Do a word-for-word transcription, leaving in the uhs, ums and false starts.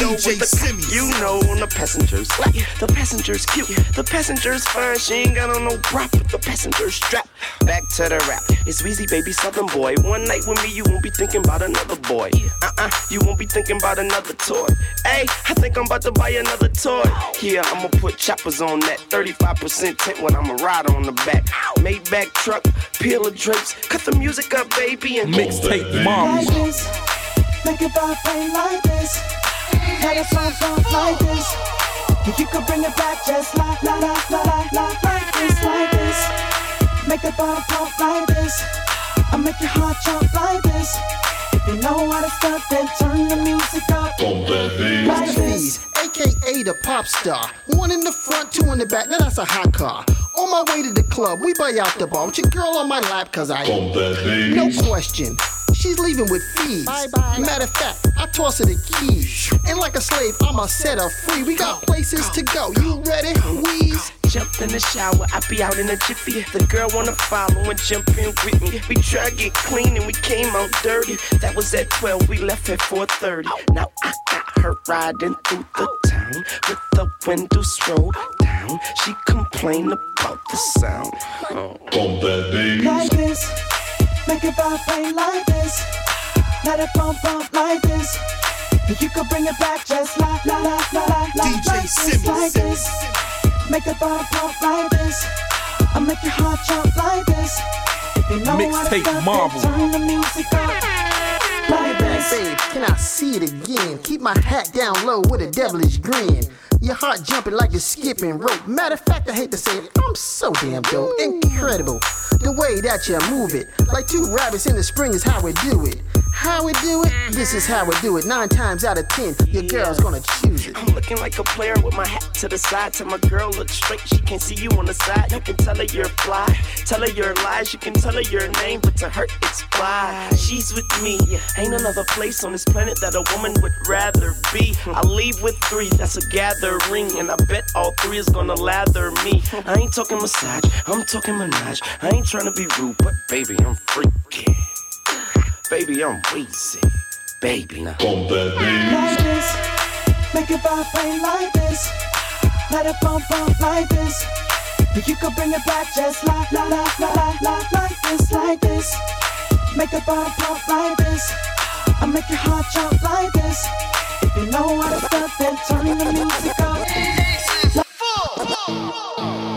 window with the cop, you know, on the passengers. Like, the passenger's cute, the passenger's fine. She ain't got on no bra, but the passenger's strapped. Back to the rap. It's Weezy, baby, Southern boy. One night with me, you won't be thinking about another boy. Uh-uh, you won't be thinking about another toy. Hey, I think I'm about to buy another toy. Yeah, I'ma put choppers on that. thirty-five percent tint when I'ma ride on the back. Maybach truck, peel of drapes. Cut the music up, baby, and mixtape mom. Like this, make it vibrate like this. Let it fun, fun like this. If you could bring it back just like, like, like, like, like, like this, like this. Make the bottom pump like this. I make your heart jump like this. If you know how to stuff, then turn the music up. Like this. A K A the pop star. One in the front, two in the back. Now that's a hot car. On my way to the club, we buy out the bar with your girl on my lap, cause I no question. She's leaving with fees. Bye bye. Matter of fact, I toss her the keys. And like a slave, I'ma set her free. We got places to go. You ready? Wheeze. Jumped in the shower, I be out in a jiffy. The girl wanna follow and jump in with me. We try to get clean and we came out dirty. That was at twelve, we left at four thirty. Now I got her riding through the town with the windows rolled down. She complained about the sound. Oh. Like this, make it vibrate like this. Let it bump, bump like this. If you could bring it back just like, like, like, like, like, like this, like this. Make the bottom pump like this. I make your heart jump like this. If you know how to stop it, turn the music up. Like this. Babe, can I see it again? Keep my hat down low with a devilish grin. Your heart jumping like you're skipping rope. Matter of fact, I hate to say it, I'm so damn dope. Incredible, the way that you move it. Like two rabbits in the spring is how we do it. How we do it? This is how we do it. Nine times out of ten, your girl's gonna choose it. I'm looking like a player with my hat to the side. Tell my girl look straight, she can't see you on the side. You can tell her you're fly, tell her your lies. You can tell her your name, but to her it's fly. She's with me, ain't another place on this planet that a woman would rather be. I leave with three, that's a gathering, and I bet all three is gonna lather me. I ain't talking massage, I'm talking menage. I ain't trying to be rude, but baby, I'm freaky. Baby, I'm Weezy. Baby, now. Like this, make it vibrate like this. Let it bump, bump like this. If you could bring it back just like, like, like, like, like, like this, like this. Make the bottom pump like this. I make your heart jump like this. If you know how to stop, then turn the music